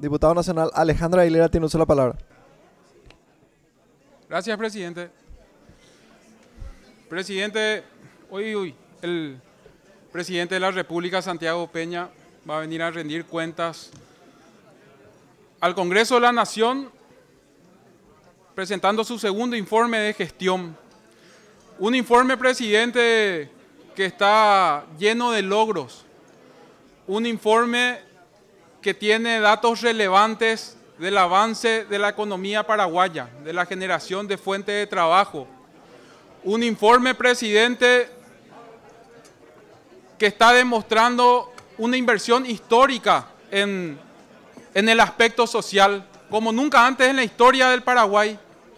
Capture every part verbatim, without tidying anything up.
Diputado Nacional Alejandro Aguilera tiene uso de la palabra. Gracias, presidente. Presidente, hoy, hoy el presidente de la República, Santiago Peña, va a venir a rendir cuentas al Congreso de la Nación presentando su segundo informe de gestión. Un informe, presidente, que está lleno de logros. Un informe que tiene datos relevantes del avance de la economía paraguaya, de la generación de fuentes de trabajo. Un informe, presidente, que está demostrando una inversión histórica en, en el aspecto social, como nunca antes en la historia del Paraguay.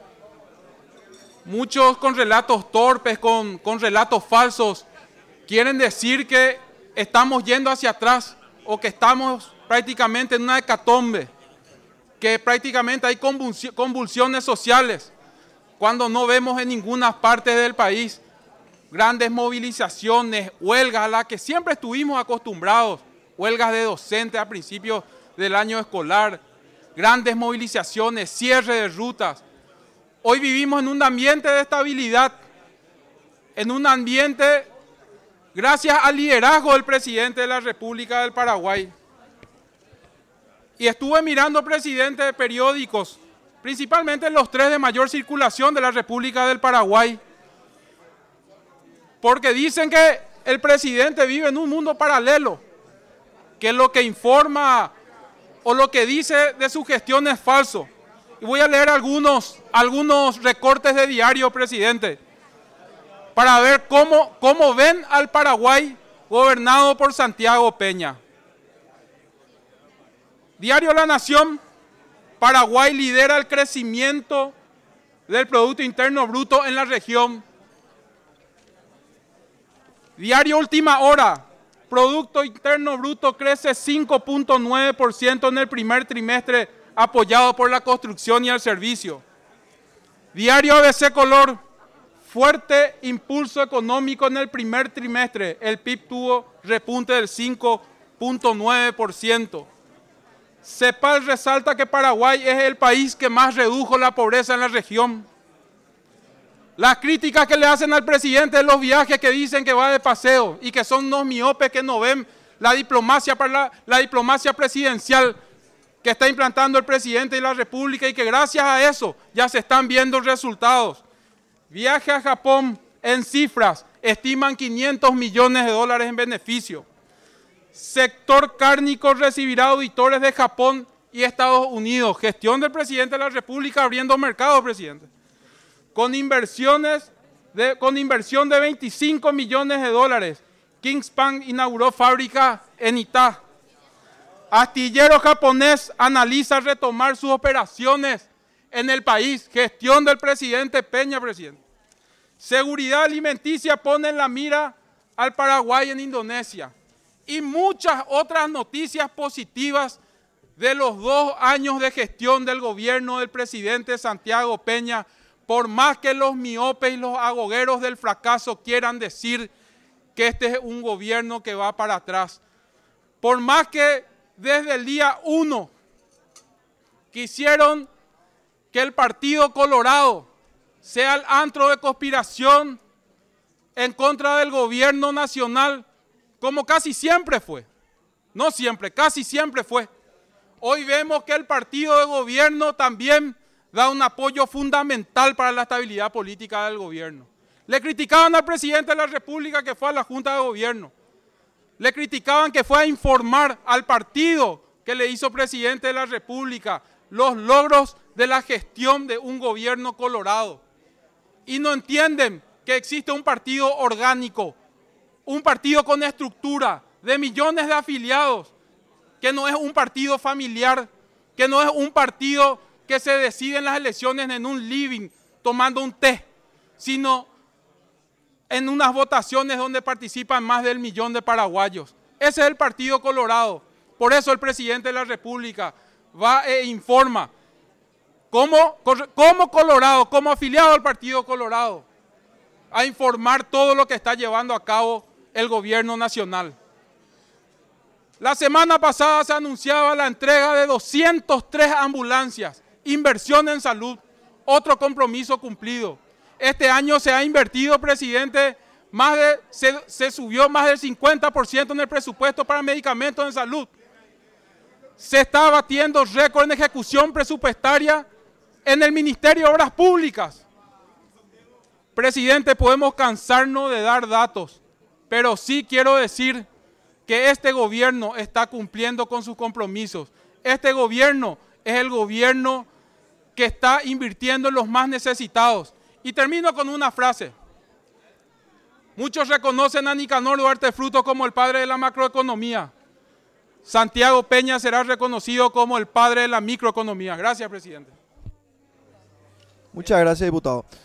Muchos con relatos torpes, con, con relatos falsos, quieren decir que estamos yendo hacia atrás o que estamos prácticamente en una hecatombe, que prácticamente hay convulsiones sociales, cuando no vemos en ninguna parte del país grandes movilizaciones, huelgas a las que siempre estuvimos acostumbrados, huelgas de docentes a principios del año escolar, grandes movilizaciones, cierre de rutas. Hoy vivimos en un ambiente de estabilidad, en un ambiente gracias al liderazgo del presidente de la República del Paraguay. Y estuve mirando, presidente, de periódicos, principalmente los tres de mayor circulación de la República del Paraguay, porque dicen que el presidente vive en un mundo paralelo, que lo que informa o lo que dice de su gestión es falso. Y voy a leer algunos, algunos recortes de diario, presidente, para ver cómo, cómo ven al Paraguay gobernado por Santiago Peña. Diario La Nación: Paraguay lidera el crecimiento del Producto Interno Bruto en la región. Diario Última Hora: Producto Interno Bruto crece cinco punto nueve por ciento en el primer trimestre, apoyado por la construcción y el servicio. Diario A B C Color: fuerte impulso económico en el primer trimestre. El P I B tuvo repunte del cinco punto nueve por ciento. CEPAL resalta que Paraguay es el país que más redujo la pobreza en la región. Las críticas que le hacen al presidente de los viajes, que dicen que va de paseo y que son unos miopes que no ven la diplomacia, para la, la diplomacia presidencial que está implantando el presidente de la República, y que gracias a eso ya se están viendo resultados. Viaje a Japón, en cifras, estiman quinientos millones de dólares en beneficio. Sector cárnico recibirá auditores de Japón y Estados Unidos. Gestión del presidente de la República abriendo mercados, presidente. Con inversiones de, con inversión de veinticinco millones de dólares. Kingspan inauguró fábrica en Itá. Astillero japonés analiza retomar sus operaciones en el país. Gestión del presidente Peña, presidente. Seguridad alimenticia pone en la mira al Paraguay en Indonesia. Y muchas otras noticias positivas de los dos años de gestión del gobierno del presidente Santiago Peña, por más que los miopes y los agogueros del fracaso quieran decir que este es un gobierno que va para atrás. Por más que desde el día uno quisieron que el Partido Colorado sea el antro de conspiración en contra del gobierno nacional, como casi siempre fue, no siempre, casi siempre fue. Hoy vemos que el partido de gobierno también da un apoyo fundamental para la estabilidad política del gobierno. Le criticaban al presidente de la República que fue a la Junta de Gobierno. Le criticaban que fue a informar al partido que le hizo presidente de la República los logros de la gestión de un gobierno colorado. Y no entienden que existe un partido orgánico, un partido con estructura de millones de afiliados, que no es un partido familiar, que no es un partido que se decide en las elecciones en un living tomando un té, sino en unas votaciones donde participan más del millón de paraguayos. Ese es el Partido Colorado. Por eso el presidente de la República va e informa como, como Colorado, como afiliado al Partido Colorado, a informar todo lo que está llevando a cabo el gobierno nacional. La semana pasada se anunciaba la entrega de doscientas tres ambulancias, inversión en salud, otro compromiso cumplido. Este año se ha invertido, presidente, más de, se, se subió más del cincuenta por ciento en el presupuesto para medicamentos en salud. Se está batiendo récord en ejecución presupuestaria en el Ministerio de Obras Públicas. Presidente, podemos cansarnos de dar datos, pero sí quiero decir que este gobierno está cumpliendo con sus compromisos. Este gobierno es el gobierno que está invirtiendo en los más necesitados. Y termino con una frase. Muchos reconocen a Nicanor Duarte Frutos como el padre de la macroeconomía. Santiago Peña será reconocido como el padre de la microeconomía. Gracias, presidente. Muchas gracias, diputado.